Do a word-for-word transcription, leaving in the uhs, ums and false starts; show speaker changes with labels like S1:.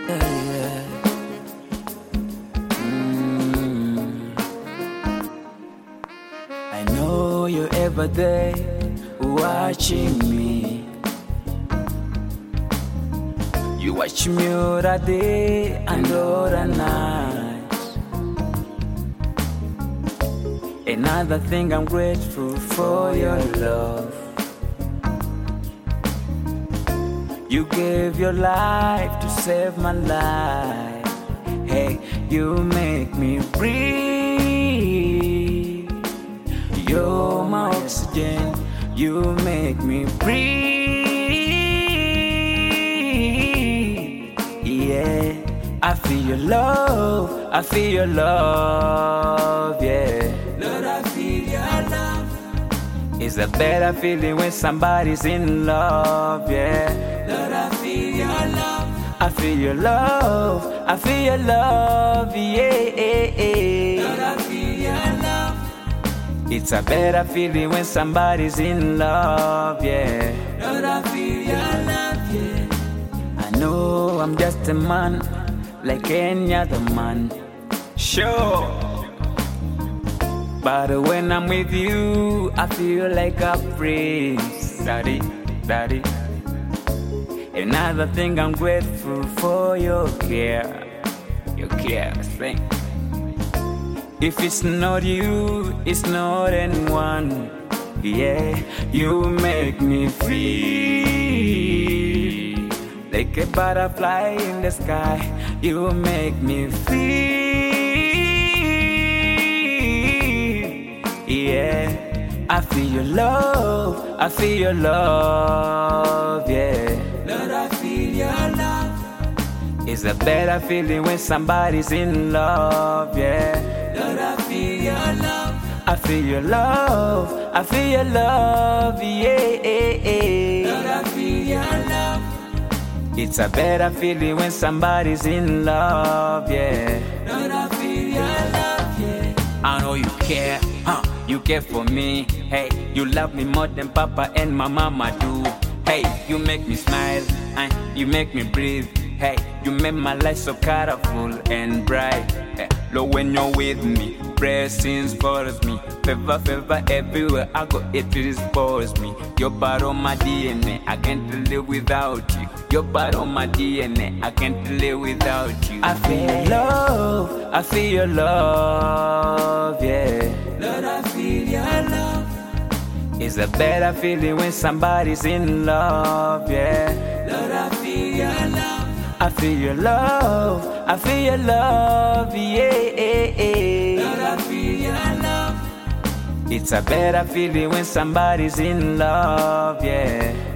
S1: yeah. Mm. I know you're ever there watching me. You watch me all the day and all the night. Another thing, I'm grateful for your love. You gave your life to save my life. Hey, you make me breathe. You're my oxygen. You make me breathe. Yeah, I feel your love. I feel your love. Yeah, Lord, I feel your love. It's a better feeling when somebody's in love. Yeah, Lord, I feel your love. I feel your love. I feel your love. Yeah, Lord, I feel your love. It's a better feeling when somebody's in love. Yeah, Lord, I feel your love. Yeah, I know I'm just a man like any other man. Sure. But when I'm with you, I feel like a prince. Daddy, daddy. Another thing, I'm grateful for your care. Your care, thank. If it's not you, it's not anyone. Yeah, you make me feel like a butterfly in the sky. You make me feel. Yeah, I feel your love. I feel your love. Yeah, Lord, I feel your love. It's a better feeling when somebody's in love. Yeah, Lord, I feel your love. I feel your love. I feel your love. Yeah, Lord, I feel your love. It's a better feeling when somebody's in love. Yeah, Lord, I feel your love. Yeah, I know you care. Huh? You care for me. Hey, you love me more than Papa and my mama do. Hey, you make me smile and you make me breathe. Hey, you make my life so colorful and bright. Hey, Lord, when you're with me, blessings follows me. Favor, favor everywhere I go, it disposes me. You're part of my D N A, I can't live without you. You're part of my D N A, I can't live without you. I feel your love, I feel your love, yeah. Lord, I feel your love. It's a better feeling when somebody's in love, yeah. Lord, I feel your love. I feel your love. I feel your love, yeah. Lord, I feel your love. It's a better feeling when somebody's in love, yeah.